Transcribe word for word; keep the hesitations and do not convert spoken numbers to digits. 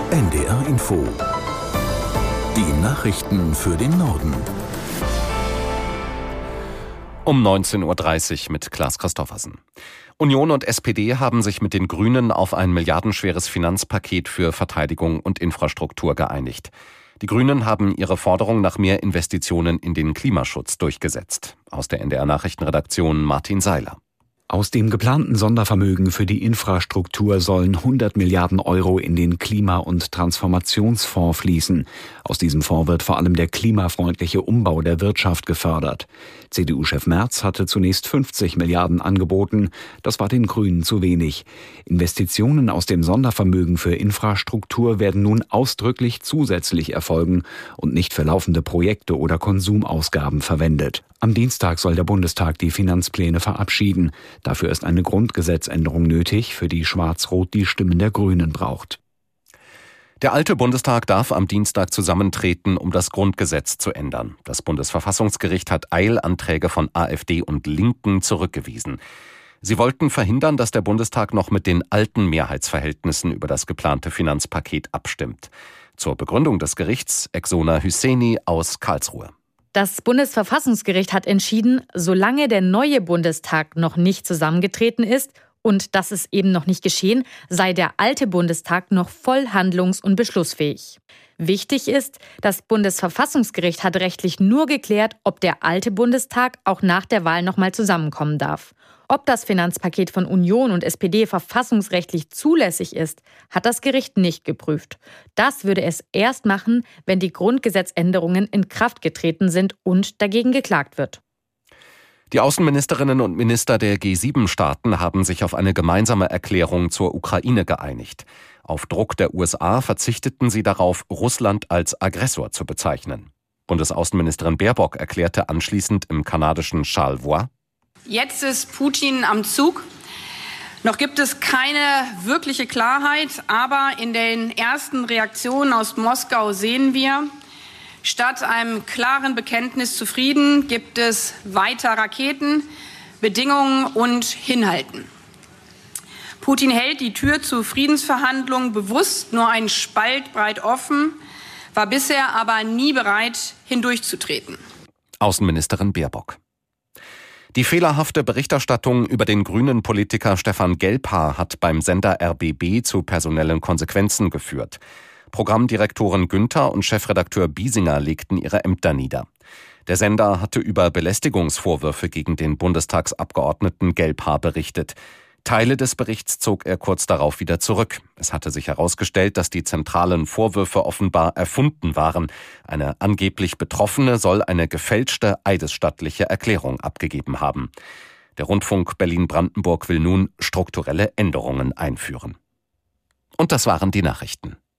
N D R Info. Die Nachrichten für den Norden. Um neunzehn Uhr dreißig mit Klaas Christoffersen. Union und S P D haben sich mit den Grünen auf ein milliardenschweres Finanzpaket für Verteidigung und Infrastruktur geeinigt. Die Grünen haben ihre Forderung nach mehr Investitionen in den Klimaschutz durchgesetzt. Aus der N D R-Nachrichtenredaktion Martin Seiler. Aus dem geplanten Sondervermögen für die Infrastruktur sollen hundert Milliarden Euro in den Klima- und Transformationsfonds fließen. Aus diesem Fonds wird vor allem der klimafreundliche Umbau der Wirtschaft gefördert. C D U-Chef Merz hatte zunächst fünfzig Milliarden angeboten. Das war den Grünen zu wenig. Investitionen aus dem Sondervermögen für Infrastruktur werden nun ausdrücklich zusätzlich erfolgen und nicht für laufende Projekte oder Konsumausgaben verwendet. Am Dienstag soll der Bundestag die Finanzpläne verabschieden. Dafür ist eine Grundgesetzänderung nötig, für die Schwarz-Rot die Stimmen der Grünen braucht. Der alte Bundestag darf am Dienstag zusammentreten, um das Grundgesetz zu ändern. Das Bundesverfassungsgericht hat Eilanträge von AfD und Linken zurückgewiesen. Sie wollten verhindern, dass der Bundestag noch mit den alten Mehrheitsverhältnissen über das geplante Finanzpaket abstimmt. Zur Begründung des Gerichts Exona Hüseni aus Karlsruhe. Das Bundesverfassungsgericht hat entschieden, solange der neue Bundestag noch nicht zusammengetreten ist, und das ist eben noch nicht geschehen, sei der alte Bundestag noch voll handlungs- und beschlussfähig. Wichtig ist, das Bundesverfassungsgericht hat rechtlich nur geklärt, ob der alte Bundestag auch nach der Wahl noch mal zusammenkommen darf. Ob das Finanzpaket von Union und S P D verfassungsrechtlich zulässig ist, hat das Gericht nicht geprüft. Das würde es erst machen, wenn die Grundgesetzänderungen in Kraft getreten sind und dagegen geklagt wird. Die Außenministerinnen und Minister der G sieben Staaten haben sich auf eine gemeinsame Erklärung zur Ukraine geeinigt. Auf Druck der U S A verzichteten sie darauf, Russland als Aggressor zu bezeichnen. Bundesaußenministerin Baerbock erklärte anschließend im kanadischen Charlevoix: Jetzt ist Putin am Zug. Noch gibt es keine wirkliche Klarheit, aber in den ersten Reaktionen aus Moskau sehen wir, statt einem klaren Bekenntnis zu Frieden gibt es weiter Raketen, Bedingungen und Hinhalten. Putin hält die Tür zu Friedensverhandlungen bewusst nur einen Spalt breit offen, war bisher aber nie bereit, hindurchzutreten. Außenministerin Baerbock. Die fehlerhafte Berichterstattung über den grünen Politiker Stefan Gelbhaar hat beim Sender R B B zu personellen Konsequenzen geführt. Programmdirektorin Günther und Chefredakteur Biesinger legten ihre Ämter nieder. Der Sender hatte über Belästigungsvorwürfe gegen den Bundestagsabgeordneten Gelbhaar berichtet. Teile des Berichts zog er kurz darauf wieder zurück. Es hatte sich herausgestellt, dass die zentralen Vorwürfe offenbar erfunden waren. Eine angeblich Betroffene soll eine gefälschte eidesstattliche Erklärung abgegeben haben. Der Rundfunk Berlin-Brandenburg will nun strukturelle Änderungen einführen. Und das waren die Nachrichten.